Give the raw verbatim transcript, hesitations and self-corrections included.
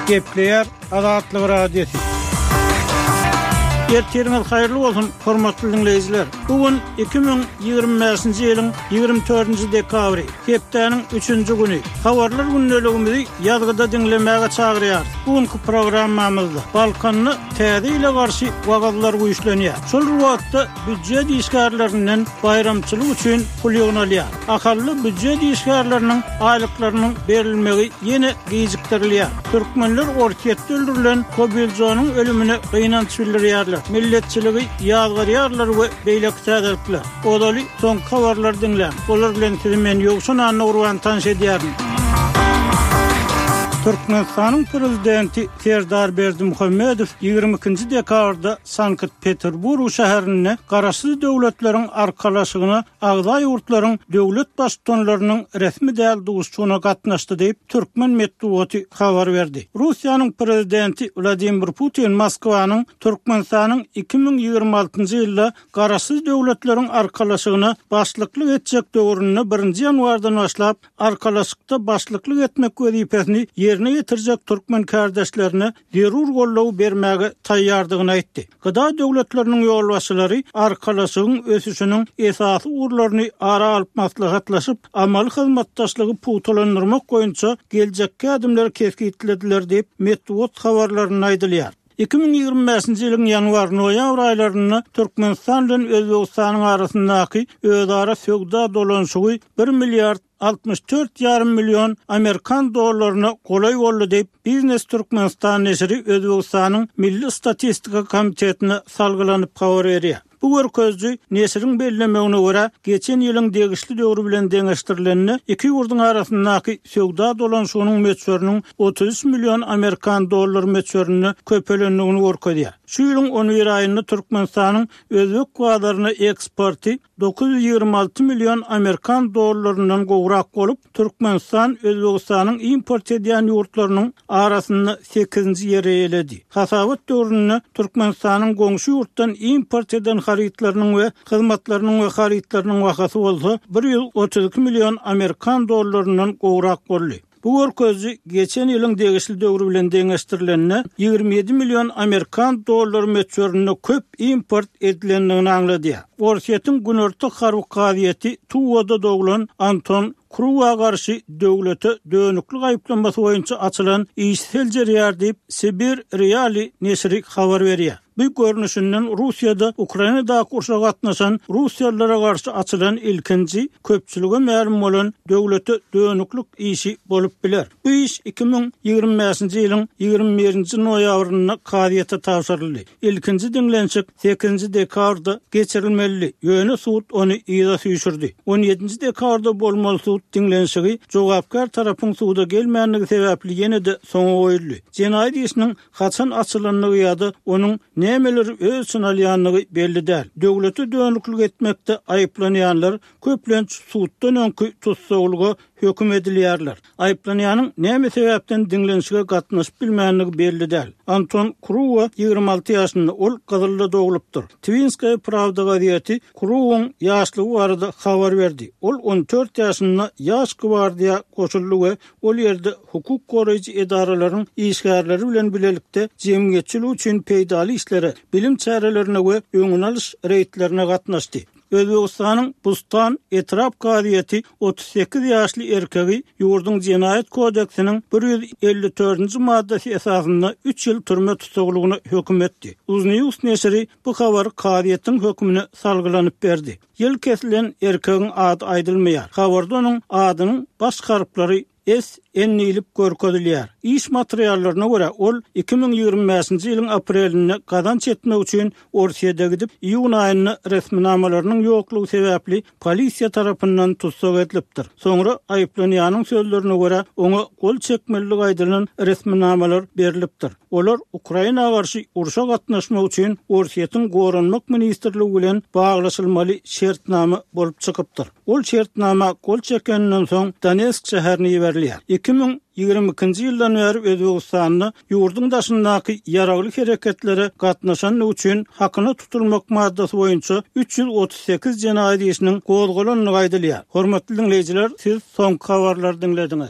Gepleyer Azatlyk Radiosu. Ertiriniz hayırlı olsun, hormatly dinleyijiler. Bugün iki bin ýygrymyňky ýylyň ýygrimi dördünji dekabry, hepdeniň üçünji güni. Habarlar günneligimizi ýazgyda dinlemäge çagyrýar. Bugünkü programmamyzda Balkanyny täze ile garşy wagazlar güýçlenýär. Şol wagtda büdjet işgärlerinden bayramçylyk üçin pul ýygnalýar. Akally büdjet işgärleriniň aýlyklarynyň berilmegi ýene gijikdirilýär. Türkmenler orkiýetde öldürilen Kobilzonyň ölümine gynanç bildirýärler. Milletçiligi ýazgarýarlar we beýlek täzelikler. Odaly soň habarlar dinlen. Olar bilen men ýoksun anny urwan tanış edýärim. Türkmenistanyň prezidenti Serdar Berdimuhammedow ýygrimi ikinji dekabrda Sankt-Peterburg şäherine garaşsyz döwletleriň arkalaşygyna agzay ýurtlaryň döwlet başçylarynyň resmi däl duguşçygyna gatnaşdy diýip Türkmen medeniýeti habar berdi. Russiýanyň prezidenti Vladimir Putin Moskwanyň Türkmenistanyň iki bin ýygrimi altynjy ýylda garaşsyz döwletleriň arkalaşygyna başlyklyk etjek döwrüne birinji ýanwardan başlap arkalaşykda başlyklyk etmek wezipesini yerine getirjek Türkmen kardeşlerine zerur gollaw bermäge taýýardygyny aýtdy. Gyda döwletleriniň ýolbaşçylary arkalaşygyň ösüşiniň esasy urlaryny ara alyp maslahatlaşyp amal hyzmatdaşlygy putulandyrmak boýunça geljekkä adymlar kesgitlediler diýip Medeniýet habarlaryny aýdylýar. iki bin ýygrimi beşinji ýylyň ýanwar-noýabr aýlaryny Türkmenistan bilen Özbegistanyň arasyndaky özara söwda dolanşygy bir milliard altmış dört ýarym milyon Amerikan dollaryna golay boldy diýip Biznes Türkmenistan neşri Özbegistanyň Milli Statistika Komitetine salgylanyp habar berýär. Bu görkezji neşriň bellemegine görä geçen ýylyň degişli döwrü bilen deňeşdirilenini iki ýurdun arasyndaky söwda dolanşygynyň meçörüniň otuz üç milyon Amerikan dollary meçörüni köpelendigini görkezýär. Şu ýylyň on bir aýynda Türkmenistanyň özbek gowadaryna eksporty dokuz yüz ýygrimi alty milyon Amerikan dollarynyň gowrak bolup, Türkmenistan Özbegistanyň import edýän ýurtlarynyň arasynda sekizinji ýere eledi. Hasabat döwründe Türkmenistanyň goňşy ýurtdan import eden haritlarynyň we hyzmatlarynyň we haritlarynyň wagty bolsa bir ýüz otuz iki milyon Amerikan dollarynyň gowrak boldy. Bu görkezji geçen ýylyň degişli döwrü bilen deňeşdirilenini ýygrimi ýedi milyon Amerikan dollary meçörüne köp import edilendigini aňlady. Orsiýetiň günortak harby gaziýeti Tuwada doglan Anton Kruwa garşy döwlete dönüklik aýyplanmasy boýunça açylan iş seljerýär diýip Sibir Reali neşri habar berýär. Bu görnüşinden Russiýada Ukrainada urşa gatnaşan Russiýalara garşy açylan ilkinji köpçüligi ma'lum bolan döwlete dönüklik işi bolup biler. Bu iş iki bin ýygrimi beşinji ýylyň ýygrimi birinji noýabryna gaziýete tapşyryldy. İlkinji dinlenşik sekizinji dekabrda geçirilmeli. Ýöne sud onu ýyza süýşürdi. on ýedinji dekabrda bolmaly sud dinlenşigi jogapkar tarapyň suda gelmänligi sebäpli ýene-de soňa goýuldy. Jenaýat işiniň haçan açylanlygy ýa-da onuň nemeler öz synalýanlygy belli däl. Döwlete dönüklik etmekde aýyplanýanlar köplenç suddan öňkü tutsaglyga höküm edilýärler. Aýyplanýanyň näme sebäpden dinlenişige gatnaşyp bilmänligi belli däl. Anton Kruwa ýygrimi alty ýaşynda ol Gazylda dogulupdyr. Twinskaya Pravda gaziýeti Kruwaň ýaşlygy barada habar berdi. Ol on dört ýaşynda ýaş gwardiýa goşuldy we ol ýerde hukuk goraýjy edaralaryň işgärleri bilen bilelikde jemgyýetçilik üçin peýdaly işlere, bilim çärelerine we öňüne alyş reýtlerine gatnaşdy. Özbegistanyň Bustan etrap gaziýeti otuz sekiz ýaşly erkegi ýurdun Jenaýat kodeksiniň bir yüz elli dördünji maddesi esasynda üç ýyl türme tutsaglygyna höküm etdi. Uznews neşri bu habary gaziýetiň hökmüne salgylanyp berdi. Ýyl kesilen erkegiň ady aýdylmaýar. Habarda onuň adynyň baş harflary S ennilip görkezilýär. İş materiallaryna görä ol iki bin ýygrimi beşinji ýylyň aprelinde gazanç etmek üçin Orsiýada gidip iýun aýyna resminamalarynyň ýoklugy sebäpli polisiýa tarapyndan tutsag edilipdir. Soňra aýyplanýanyň sözlerine görä oňa gol çekmelilik aýdylan resminamalar berilipdir. Olar Ukraina garşy urşa gatnaşmak üçin Orsiýetiň goranmak ministrligi bilen baglaşylmaly şertnama bolup çykypdyr. Ol şertnama gol çekenden soň Donetsk şäherine ýeberilýär. iki bin ýygrimi ikinji ýyldan beri Özbegistanyň ýurdun daşyndaky ýaragly hereketlere gatnaşan üçin hakyna tutulmak maddasy boýunça üç yüz otuz sekiz jenaýat işiniň gozgolanlygy aýdylýar. Hormatly dinleýijiler, siz soňky habarlary dinlediňiz.